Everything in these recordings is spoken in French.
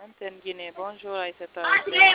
Antenne Guinée, bonjour Aïssata.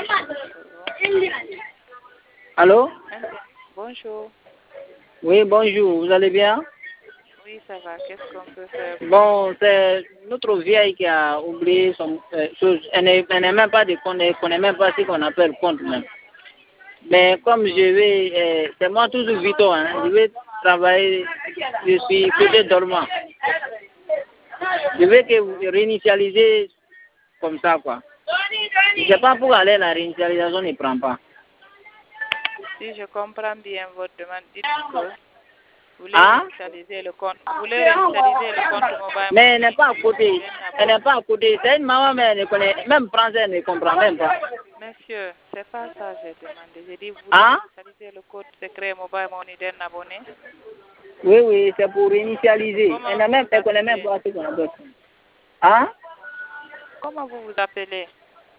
Allô? Bonjour. Oui, bonjour, vous allez bien? Oui, ça va. Qu'est-ce qu'on peut faire? Bon, c'est notre vieille qui a oublié son chose. Elle n'est même pas de compte, elle ne connaît même pas ce qu'on appelle compte même. Mais comme je vais, c'est moi toujours Vito, hein, je vais travailler, je suis côté dormant. Je veux que vous réinitialisez comme ça, quoi. Je ne sais pas pour aller, la réinitialisation ne prend pas. Si je comprends bien votre demande, dites que vous voulez Hein? réinitialiser le compte. Vous voulez réinitialiser le compte mobile. Mais elle n'est pas à côté. Elle n'est pas à côté. C'est une maman, mais elle ne connaît même français, elle ne comprend même pas. Monsieur, c'est pas ça que j'ai demandé. J'ai dit, vous voulez Hein? réinitialiser le code secret mobile money d'un abonné. Oui, oui, c'est pour réinitialiser. Comment Elle ne connaît même pas ce qu'on appelle. Hein? Comment vous vous appelez?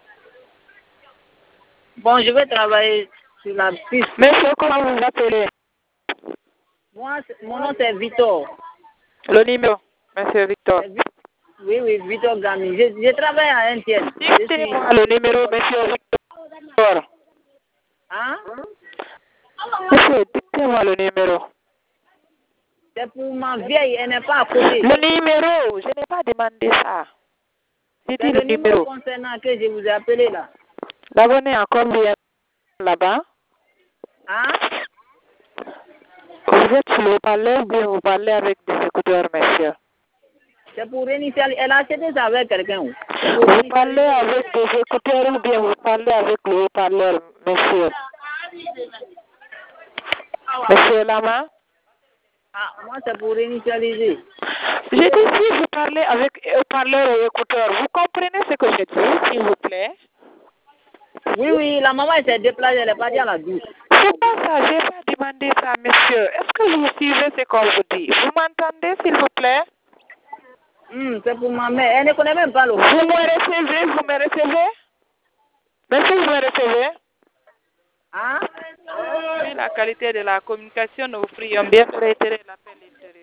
Bon, je vais travailler sur la piste. Monsieur, comment vous vous appelez? Moi, mon nom c'est Victor. Le numéro, Monsieur Victor. Oui, oui, Victor Gami. Je travaille à Entienne. Dictez-moi le numéro, Monsieur Victor. Hein? Monsieur, dictez-moi le numéro. C'est pour ma vieille, elle n'est pas à côté. Le numéro, je n'ai pas demandé ça. J'ai dit C'est le le numéro numéro. concernant que je vous ai appelé là. L'abonné a combien là-bas? Hein? Vous êtes sur le parleur ou bien vous parlez avec des écouteurs, monsieur? C'est pour réinitialiser. Elle a acheté ça avec quelqu'un. Vous parlez avec des écouteurs ou bien vous parlez avec le haut-parleur, monsieur? Monsieur Lama? Ah, moi c'est pour réinitialiser. J'ai dit si vous parlez avec haut-parleur et écouteur, vous comprenez ce que je dis, s'il vous plaît? Oui, oui, la maman s'est déplacée, elle est partie à la douche. C'est pas ça, j'ai pas demandé ça, monsieur. Est-ce que vous suivez ce qu'on vous dit? Vous m'entendez, s'il vous plaît? C'est pour ma mère. Elle ne connaît même pas le Vous me recevez? Vous me recevez? Monsieur, vous me recevez? Hein? Vu la qualité de la communication, nous vous prions bien de réitérer l'appel ultérieur.